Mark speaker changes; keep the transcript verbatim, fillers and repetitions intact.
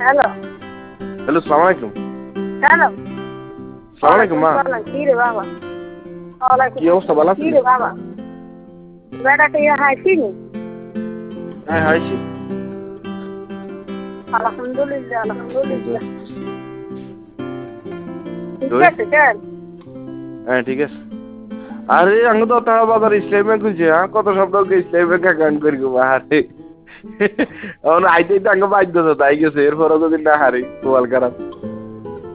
Speaker 1: Hello
Speaker 2: hello সালাম আলাইকুম।
Speaker 1: Hello
Speaker 2: সালাম আলাইকুম মা।
Speaker 1: কি রে বাবা ওয়ালাইকুম
Speaker 2: কি অবস্থা, ভালো
Speaker 1: কি
Speaker 2: আছেন?
Speaker 1: রে বাবা বেড়াতে হাসিনি
Speaker 2: হ্যাঁ হাইছি।
Speaker 1: আলহামদুলিল্লাহ আলহামদুলিল্লাহ ঠিক
Speaker 2: ওই
Speaker 1: আছে কেন
Speaker 2: হ্যাঁ ঠিক আছে। আরে আঙ্গ তো তারা বাজার ইসলামে খুঁজছে, হ্যাঁ কত শব্দ ইসলামে অ্যাকাউন্ট করি গো আরে এখন আইতে আঙ্গ বাধ্য তো তাই গেছে, এরপরও যদি না হারি তোয়াল খারাপ।